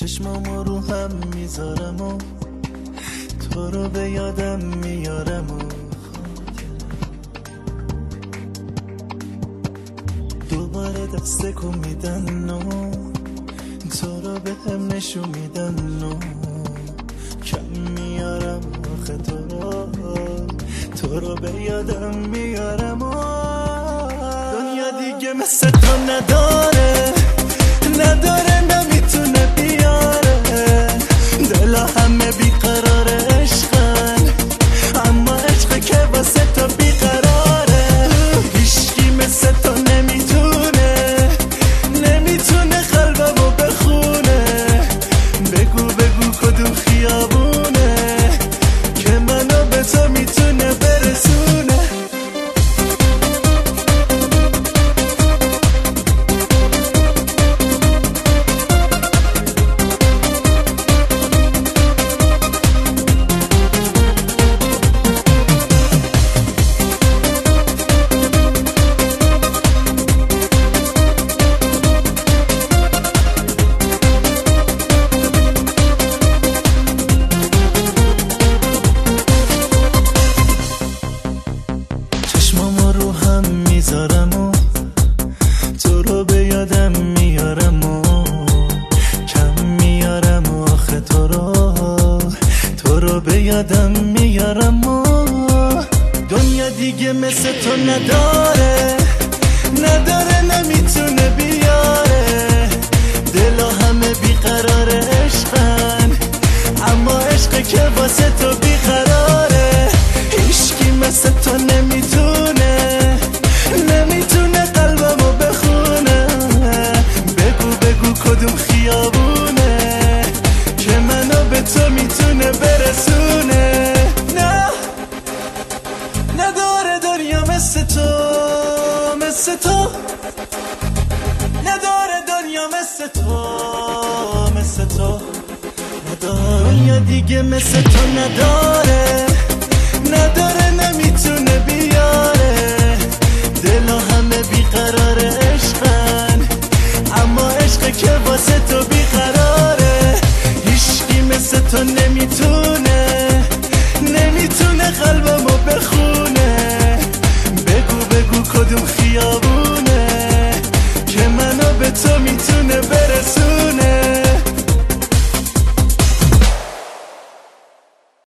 چشمامو رو هم میذارم و تو رو به یادم میارم و دوباره دست کو میدن و تو رو به هم نشون میدن و کم میارم آخه تو رو به یادم میارم و دنیا دیگه مثل تو نداره نمیتونه بیاره دلا همه بیقرار عشقن اما عشق که واسه تو بیقراره هیچکی مثل تو نمیتونه قلبمو بخونه بگو کدوم خیابونه که منو به تو میتونه برسونه چشمامو رو هم میذارم و تو رو به یادم میارم و کم میارم و آخه تو رو به یادم میارم و دنیا دیگه مثل تو نداره نمیتونه بیاره دلا همه بیقرار عشقن اما عشق که واسه تو بیقراره هیچکی مثل تو نمیتونه قلبمو بخونه بگو کدوم خیابونه که منو به تو میتونه برسونه نه نداره دنیا مثل تو نداره دنیا مثل تو نداره دنیا دیگه مثل تو نداره نمیتونه